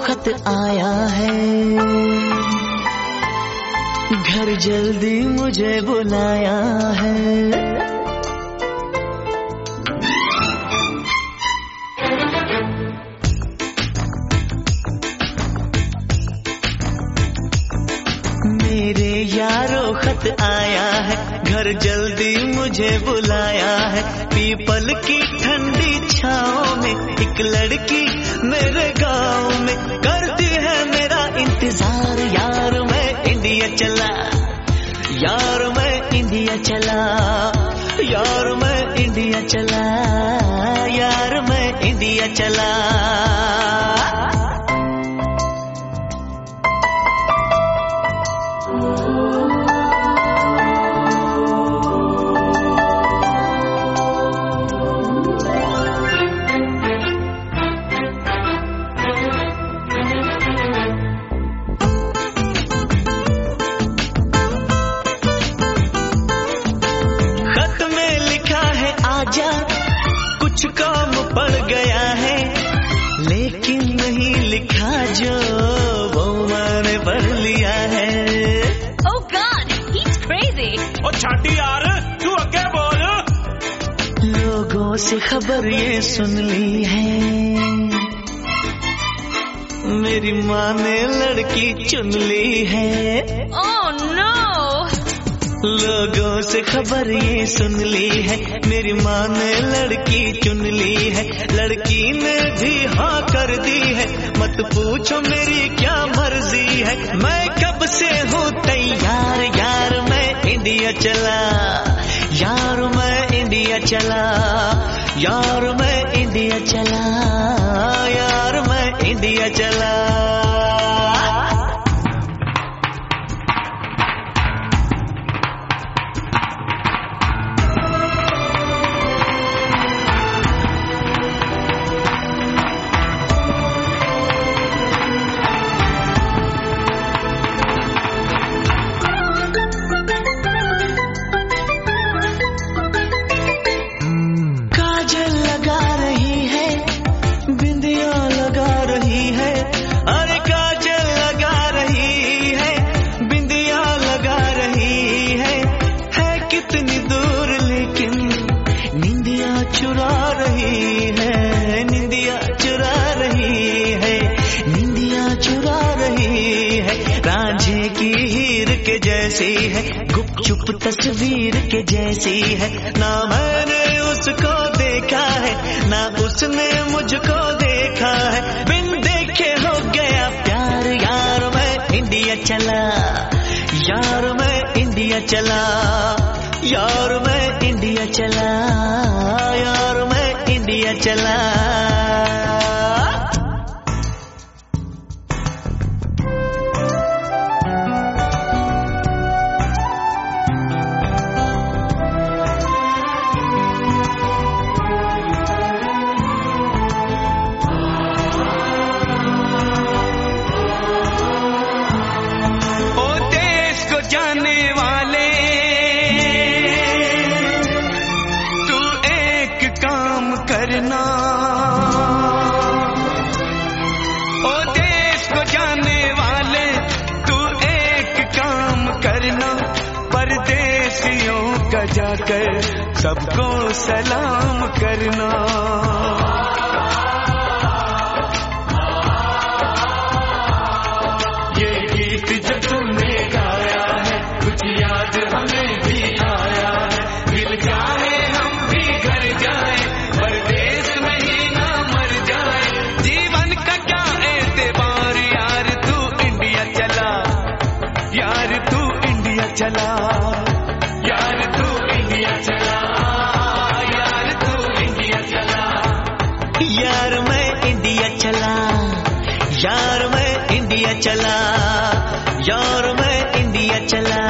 खत आया है, घर जल्दी मुझे बुलाया है। मेरे यारो खत आया है, घर जल्दी मुझे बुलाया है। पीपल की ठंडी छाँव में एक लड़की मेरे गाँव में करती है मेरा इंतजार। यार मैं इंडिया चला, यार मैं इंडिया चला, यार मैं इंडिया चला, यार मैं इंडिया चला। कुछ काम पड़ गया है, लेकिन नहीं लिखा जो वो मैंने पढ़ लिया है। Oh God, he's crazy. ओ छाटी यार, तू आगे बोल। लोगों से खबर ये सुन ली है, मेरी माँ ने लड़की चुन ली है। Oh no! लोगों से खबर ये सुन ली है, मेरी माँ ने लड़की चुन ली है। लड़की ने भी हाँ कर दी है, मत पूछो मेरी क्या मर्जी है। मैं कब से हूँ तैयार, यार मैं इंडिया चला, यार मैं इंडिया चला, यार मैं इंडिया चला, यार मैं इंडिया चला। चुरा रही है, निंदिया चुरा रही है, निंदिया चुरा रही है। रांझे की हीर के जैसी है, गुपचुप तस्वीर के जैसी है। ना मैंने उसको देखा है, ना उसने मुझको देखा है। बिन देखे हो गया प्यार, यार मैं इंडिया चला, यार मैं इंडिया चला, यार मैं इंडिया चला, यार मैं इंडिया चला। ओ देश को जाने वाले, करना ओ देश को जाने वाले, तू एक काम करना। परदेसियों का जाकर सबको सलाम करना। ये गीत जो तुमने गाया है, कुछ याद हमें भी आया है। दिल चाहे हम भी घर जाए, परदेश में ही ना मर जाए। जीवन का क्या एतबार, यार तू इंडिया चला, यार तू इंडिया चला, यार तू इंडिया चला, यार तू इंडिया चला। यार मैं इंडिया चला, यार मैं इंडिया चला, यार मैं इंडिया चला।